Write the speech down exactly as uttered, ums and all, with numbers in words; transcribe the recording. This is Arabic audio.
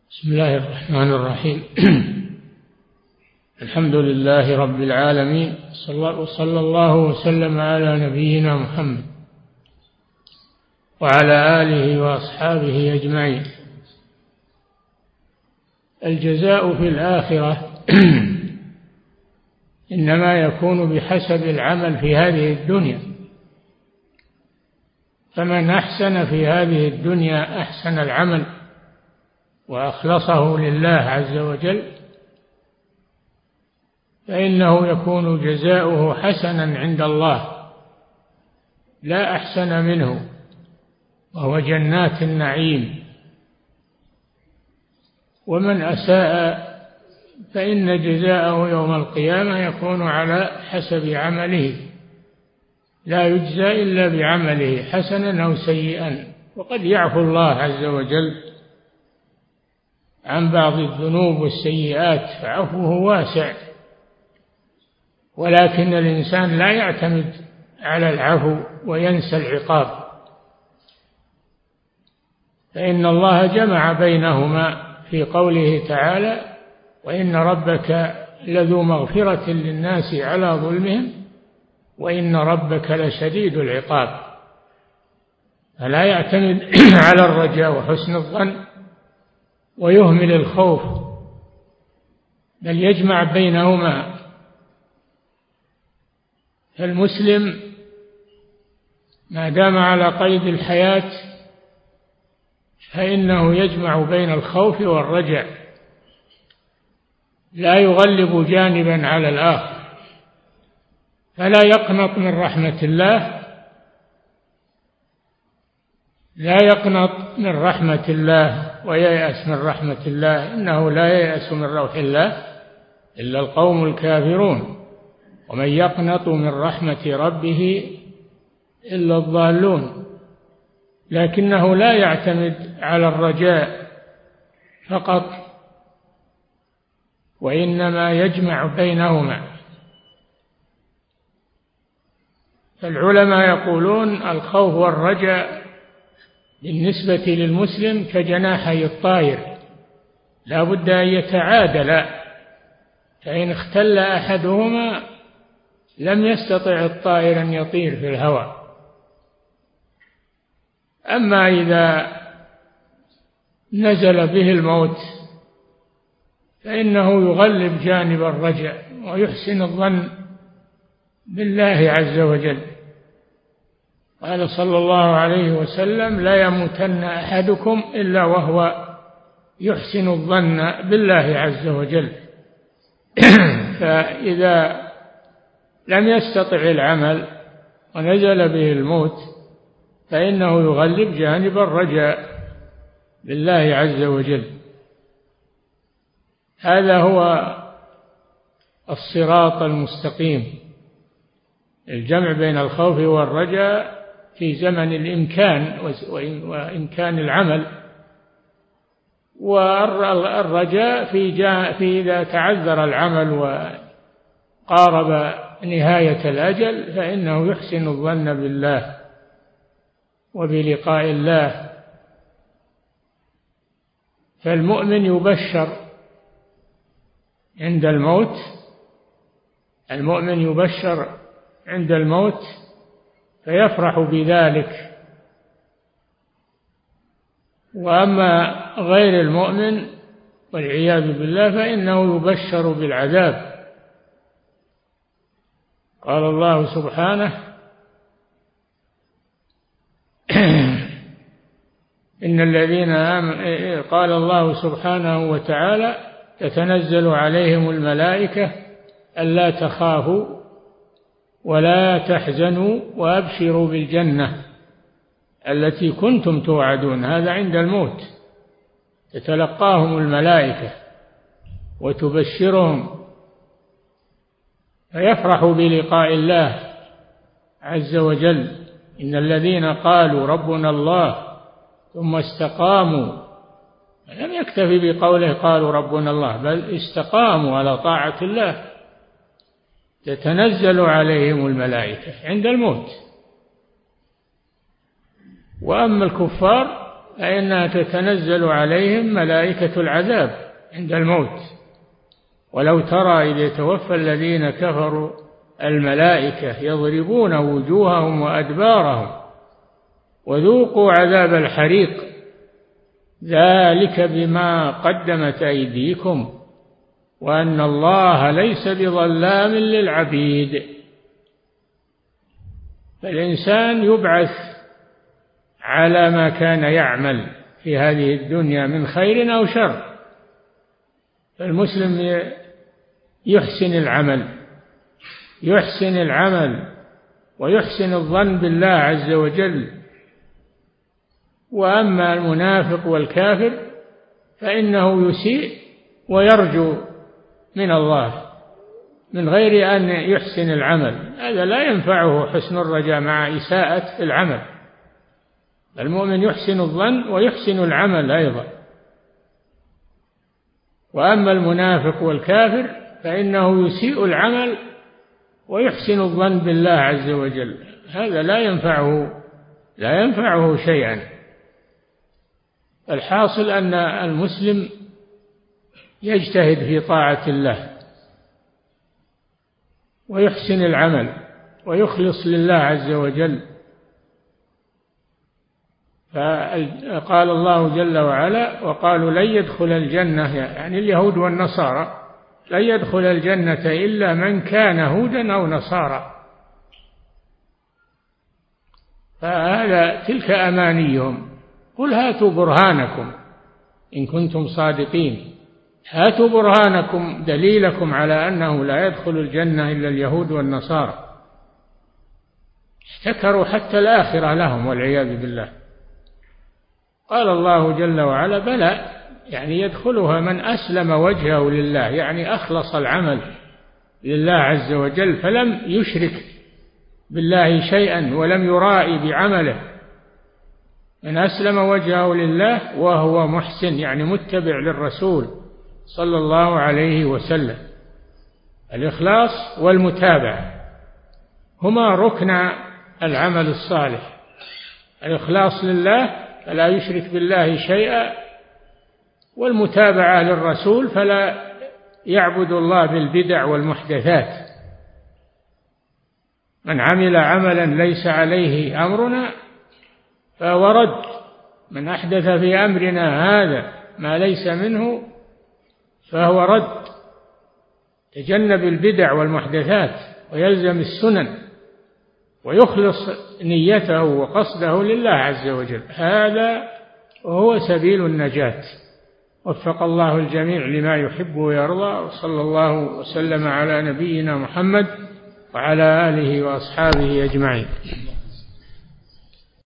بسم الله الرحمن الرحيم. الحمد لله رب العالمين، وصلى الله وسلم على نبينا محمد وعلى آله وأصحابه أجمعين. الجزاء في الآخرة إنما يكون بحسب العمل في هذه الدنيا، فمن أحسن في هذه الدنيا أحسن العمل وأخلصه لله عز وجل فإنه يكون جزاؤه حسنا عند الله لا أحسن منه، وهو جنات النعيم. ومن أساء فإن جزاءه يوم القيامة يكون على حسب عمله، لا يجزى إلا بعمله حسنا أو سيئا. وقد يعفو الله عز وجل عن بعض الذنوب والسيئات فعفوه واسع، ولكن الإنسان لا يعتمد على العفو وينسى العقاب، فإن الله جمع بينهما في قوله تعالى: وإن ربك لذو مغفرة للناس على ظلمهم وإن ربك لشديد العقاب. فلا يعتمد على الرجاء وحسن الظن ويهمل الخوف، بل يجمع بينهما. فالمسلم ما دام على قيد الحياة فإنه يجمع بين الخوف والرجاء، لا يغلب جانبا على الآخر، فلا يقنط من رحمة الله لا يقنط من رحمة الله وييأس من رحمة الله، إنه لا ييأس من روح الله إلا القوم الكافرون، ومن يقنط من رحمة ربه إلا الضالون. لكنه لا يعتمد على الرجاء فقط، وإنما يجمع بينهما. فالعلماء يقولون الخوف والرجاء بالنسبة للمسلم كجناحي الطائر، لا بد أن يتعادلا، فإن اختل أحدهما لم يستطع الطائر أن يطير في الهواء. أما إذا نزل به الموت فإنه يغلب جانب الرجاء ويحسن الظن بالله عز وجل. قال صلى الله عليه وسلم: لا يموتن أحدكم إلا وهو يحسن الظن بالله عز وجل. فإذا لم يستطع العمل ونزل به الموت فإنه يغلب جانب الرجاء بالله عز وجل. هذا هو الصراط المستقيم، الجمع بين الخوف والرجاء في زمن الإمكان وإمكان العمل، والرجاء في, في إذا تعذر العمل وقارب نهاية الأجل فإنه يحسن الظن بالله وبلقاء الله. فالمؤمن يبشر عند الموت المؤمن يبشر عند الموت فيفرح بذلك، وأما غير المؤمن والعياذ بالله فإنه يبشر بالعذاب. قال الله سبحانه: إن الذين آمنوا قال الله سبحانه وتعالى: تتنزل عليهم الملائكة ألا تخافوا ولا تحزنوا وأبشروا بالجنة التي كنتم توعدون. هذا عند الموت تتلقاهم الملائكة وتبشرهم فيفرحوا بلقاء الله عز وجل. إن الذين قالوا ربنا الله ثم استقاموا، لم يكتفي بقوله قالوا ربنا الله، بل استقاموا على طاعة الله، تتنزل عليهم الملائكة عند الموت. وأما الكفار فإنها تتنزل عليهم ملائكة العذاب عند الموت. ولو ترى إذ يتوفى الذين كفروا الملائكة يضربون وجوههم وأدبارهم وذوقوا عذاب الحريق ذلك بما قدمت أيديكم وأن الله ليس بظلام للعبيد. فالإنسان يبعث على ما كان يعمل في هذه الدنيا من خير أو شر. فالمسلم يحسن العمل يحسن العمل ويحسن الظن بالله عز وجل. وأما المنافق والكافر فإنه يسيء ويرجو من الله من غير أن يحسن العمل. هذا لا ينفعه حسن الرجاء مع إساءة العمل. المؤمن يحسن الظن ويحسن العمل أيضا. وأما المنافق والكافر فإنه يسيء العمل ويحسن الظن بالله عز وجل. هذا لا ينفعه لا ينفعه شيئا. الحاصل أن المسلم يجتهد في طاعة الله ويحسن العمل ويخلص لله عز وجل. فقال الله جل وعلا وقالوا لن يدخل الجنة يعني اليهود والنصارى لن يدخل الجنة إلا من كان هودا أو نصارى. فهذا تلك أمانيهم. قل هاتوا برهانكم إن كنتم صادقين. هاتوا برهانكم دليلكم على أنه لا يدخل الجنة إلا اليهود والنصارى. احتكروا حتى الآخرة لهم والعياذ بالله. قال الله جل وعلا بلى يعني يدخلها من أسلم وجهه لله يعني أخلص العمل لله عز وجل فلم يشرك بالله شيئا ولم يرائي بعمله. من أسلم وجهه لله وهو محسن يعني متبع للرسول صلى الله عليه وسلم. الإخلاص والمتابعة هما ركن العمل الصالح. الإخلاص لله فلا يشرك بالله شيئا والمتابعة للرسول فلا يعبد الله بالبدع والمحدثات. من عمل عملا ليس عليه أمرنا فهو رد. من أحدث في أمرنا هذا ما ليس منه فهو رد. تجنب البدع والمحدثات ويلزم السنن ويخلص نيته وقصده لله عز وجل. هذا هو سبيل النجاة. وفق الله الجميع لما يحب ويرضى. وصلى الله وسلم على نبينا محمد وعلى آله وأصحابه أجمعين.